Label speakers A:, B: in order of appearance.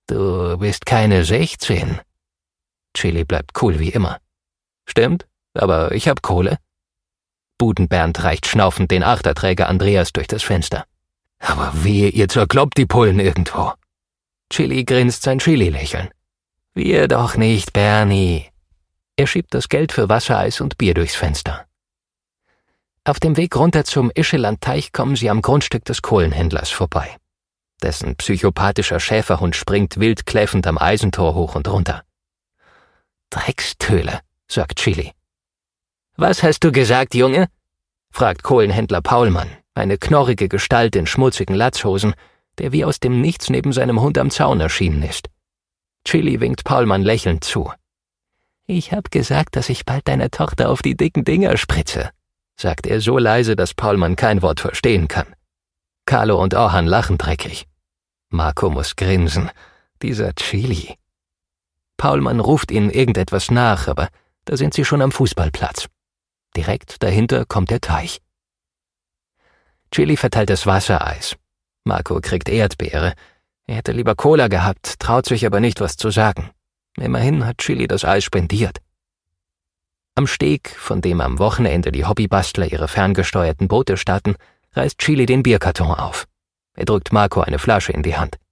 A: Du bist keine 16. Chili bleibt cool wie immer. Stimmt, aber ich hab Kohle. Budenbernd reicht schnaufend den Achterträger Andreas durch das Fenster. Aber wehe, ihr zerkloppt die Pullen irgendwo. Chili grinst sein Chili-Lächeln. Wir doch nicht, Bernie. Er schiebt das Geld für Wassereis und Bier durchs Fenster. Auf dem Weg runter zum Ischelandteich kommen sie am Grundstück des Kohlenhändlers vorbei. Dessen psychopathischer Schäferhund springt wild kläffend am Eisentor hoch und runter. Dreckstöle, sagt Chili. Was hast du gesagt, Junge? Fragt Kohlenhändler Paulmann, eine knorrige Gestalt in schmutzigen Latzhosen, der wie aus dem Nichts neben seinem Hund am Zaun erschienen ist. Chili winkt Paulmann lächelnd zu. Ich hab gesagt, dass ich bald deiner Tochter auf die dicken Dinger spritze, sagt er so leise, dass Paulmann kein Wort verstehen kann. Carlo und Orhan lachen dreckig. Marco muss grinsen. Dieser Chili. Paulmann ruft ihnen irgendetwas nach, aber da sind sie schon am Fußballplatz. Direkt dahinter kommt der Teich. Chili verteilt das Wassereis. Marco kriegt Erdbeere. Er hätte lieber Cola gehabt, traut sich aber nicht, was zu sagen. Immerhin hat Chili das Eis spendiert. Am Steg, von dem am Wochenende die Hobbybastler ihre ferngesteuerten Boote starten, reißt Chili den Bierkarton auf. Er drückt Marco eine Flasche in die Hand.